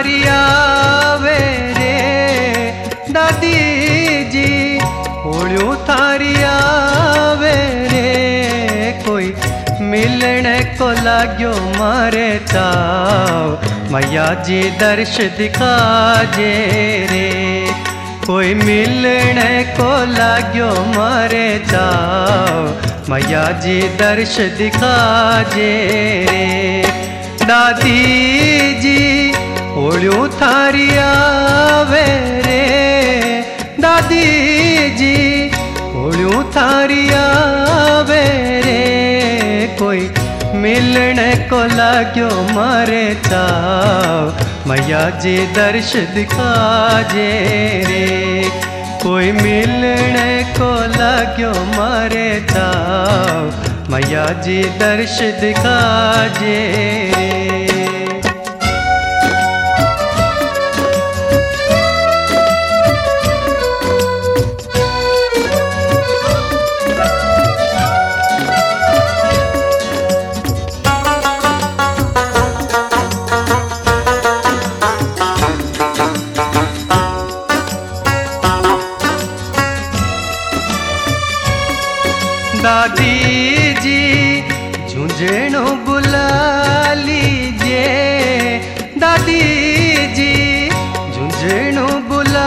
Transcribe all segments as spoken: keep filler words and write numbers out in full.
थारी आवे रे दादी जी, होलियों थारी आवे रे। कोई मिलने को लाग्यो मारे चाव, मैया जी दर्श दिखा जे रे। कोई मिलने को लाग्यो मारे चाव, मैया जी दर्श दिखा जे रे। दादी जी होलियों थारी आवे रे दादी जी, होलियों थारी आवे रे। कोई मिलने को लाग्यो मारे चाव, मैया जी दर्श दिखा जे रे। कोई मिलने को लाग्यो मारे चाव, मैया जी दर्श दिखा जे रे। दादी जी झुंझुनू बुला लीजिए, दादी जी झुंझुनू बुला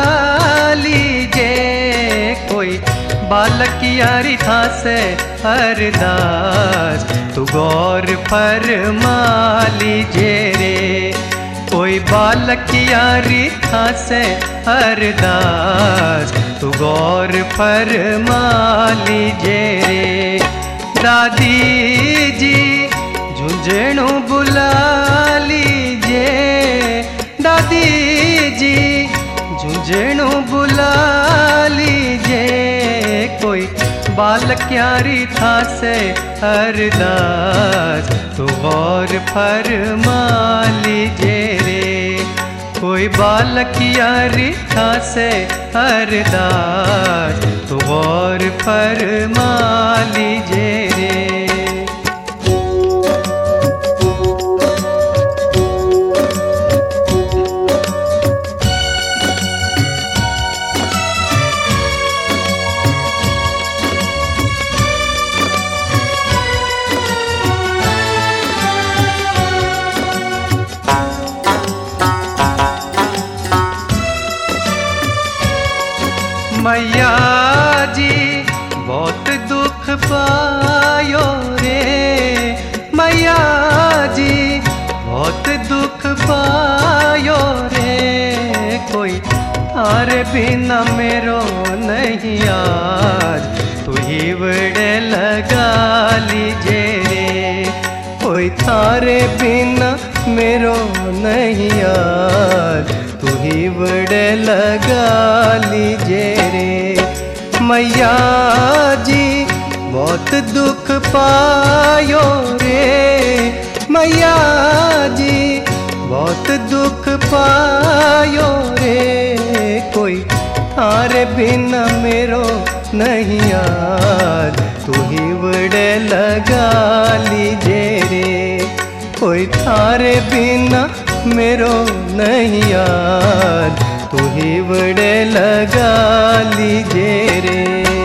लीजिए। कोई बालक यारी था से अरदास, तू गौर फरमा लीजिए रे। कोई बालक यारी था से अरदास, तू गौर फरमा लीजिए रे। दादी जी झुंझुनू बुला लीजिए, दादी जी झुंझुनू बुला लीजिए। कोई बालक यारी था से अरदास, तू गौर फरमा लीजिए रे। कोई बालक यारी था से अरदास, तू गौर फरमा लीजिए रे। मैया जी बहुत दुख पायो रे, मैया जी बहुत दुख पायो रे। कोई थारे बिना मेरो नहीं आज, तू ही बड़े लगा लीजिए रे। कोई थारे बिना मेरो नहीं आज, तू ही बड़े लगा लीजिए रे। मैया जी बहुत दुख पायो रे, मैया जी बहुत दुख पायो रे। कोई थारे बिना मेरो नहीं यार, तू ही बड़े लगा लीजिए रे। कोई थारे बिना मेरो नहीं यार, तू ही बड़े लगा लीजिए रे।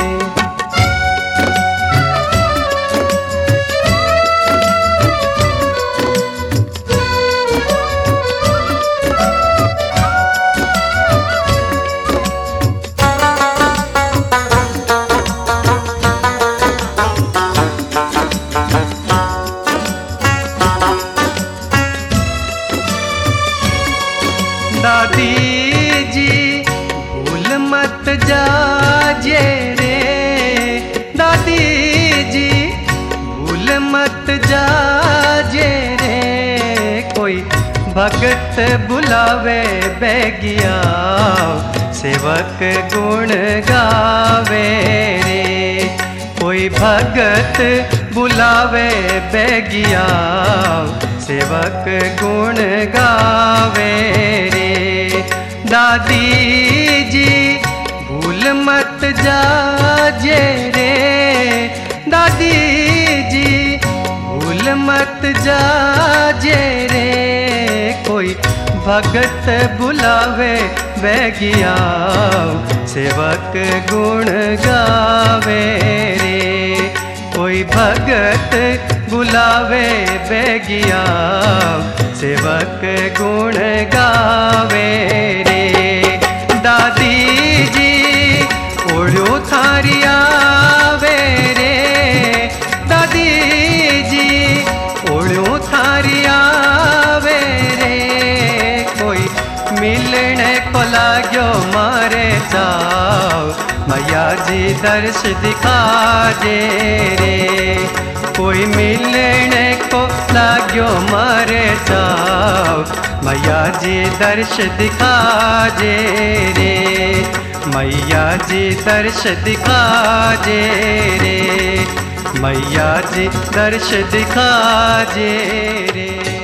दादी जी भूल मत जाजे रे, दादी जी भूल मत जाजे रे। कोई भगत बुलावे बेगिया, सेवक गुण गावे रे। कोई भगत बुलावे बेगिया, सेवक गुण गावे रे। दादी जी भूल मत जाजे रे, दादी जी भूल मत जाजे रे। कोई भगत बुलावे बैगिया सेवक गुण गावे रे। कोई भगत बुलावे बैगिया सेवक गुण गावे रे। दादी जी ओढ़ो थारिया वे रे, दादी जी ओढ़ो थारिया वे रे। कोई मिलने को लाग्यो मारे जाओ, मैया जी दर्श दिखा जे रे। कोई मिलने को लाग्यो मारे जाओ, मैया जी दर्श दिखा जे रे। मैया जी दर्श दिखा जे रे, मैया जी दर्श दिखा जे रे।